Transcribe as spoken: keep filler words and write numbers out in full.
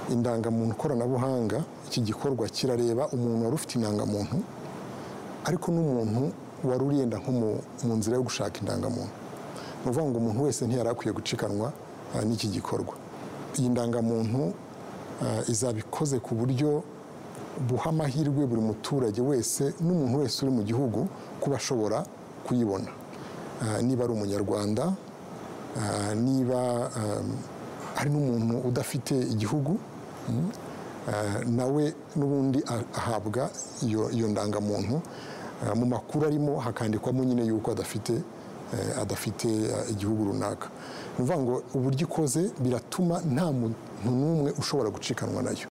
indangamuntu koranabuhanga, iki gikorwa kirareba umuntu wari ufite indangamuntu ariko n'umuntu wari uriyenda nko mu nzira yo gushaka indangamuntu. Ni ukuvuga ngo umuntu wese ntiyari akwiye gucikanwa n'iki gikorwa. Iyi ndangamuntu izaba ikoze ku buryo buha amahirwe buri muturage wese n'umuntu wese uri mu gihugu kuba ashobora kuyibona, niba ari umunyarwanda, niba hari n'umuntu udafite igihugu nawe n'ubundi ahabwa iyo ndangamuntu. Mu makuru arimo hakandikwamo nyine yuko adafite adafite igihugu runaka. Ni ukuvuga ngo uburyo ikoze biratuma nta muntu n'umwe ushobora gucikanwa nayo.